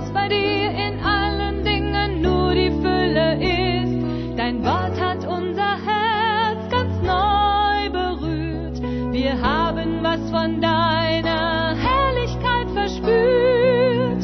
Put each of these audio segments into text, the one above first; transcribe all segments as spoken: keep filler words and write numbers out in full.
dass bei dir in allen Dingen nur die Fülle ist. Dein Wort hat unser Herz ganz neu berührt. Wir haben was von deiner Herrlichkeit verspürt.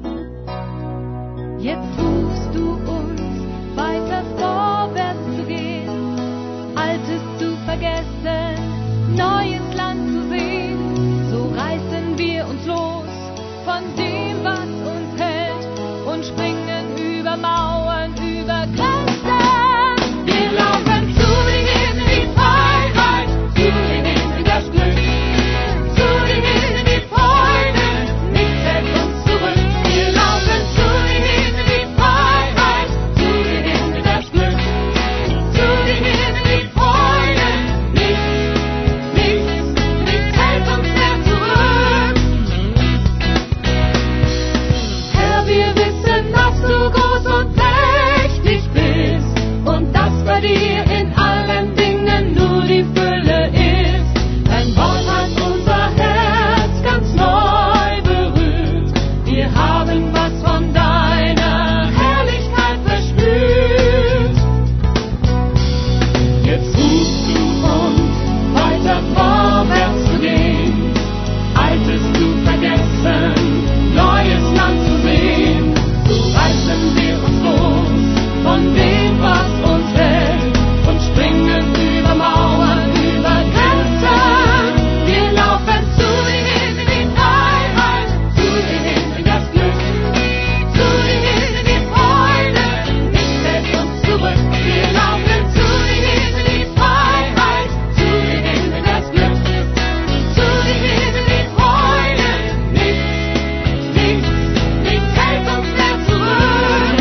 Jetzt rufst du uns, weiter vorwärts zu gehen, Altes zu vergessen, neues Land zu sehen. So reißen wir uns los von dem, was uns hält, und springen über Mauern, über Grenzen. Wir laufen zu dir hin in die Freiheit, zu dir hin in das Glück, zu dir hin in die Freude, nichts hält uns zurück. Wir laufen zu dir hin in die Freiheit, zu dir hin in das Glück, zu dir hin in die Freude, nichts, nichts, nichts hält uns mehr zurück. Herr, wir wissen, dass du groß und mächtig bist und dass bei dir in allen Dingen nur die Fülle ist. Dein Wort hat unser Herz ganz neu berührt. Wir haben was von deiner Herrlichkeit verspürt. Jetzt rufst du uns, weiter vorwärts zu gehen, Altes zu vergessen, neues Land zu sehen. So reißen wir uns los von dem, was uns hält, und springen über Mauern, über Grenzen. Wir laufen zu dir hin in die Freiheit, zu dir hin in das Glück, zu dir hin in die Freude, nichts hält uns zurück. Wir laufen zu dir hin in die Freiheit, zu dir hin in das Glück, zu dir hin in die Freude, nichts, nichts, nichts hält uns mehr zurück.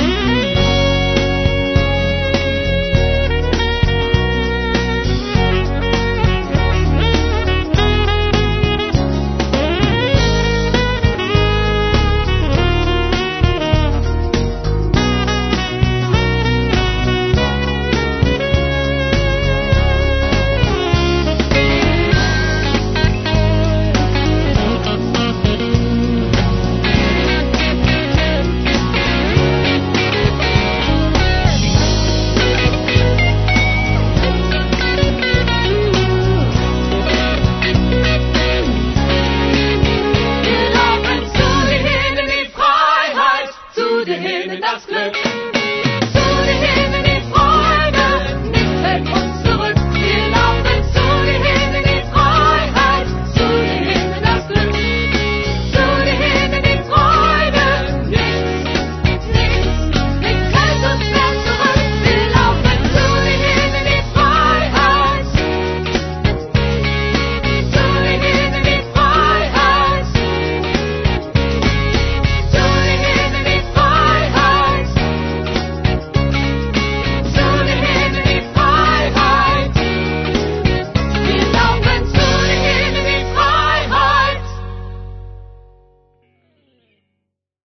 Wir laufen zu dir hin in die Freiheit, zu dir hin in das Glück.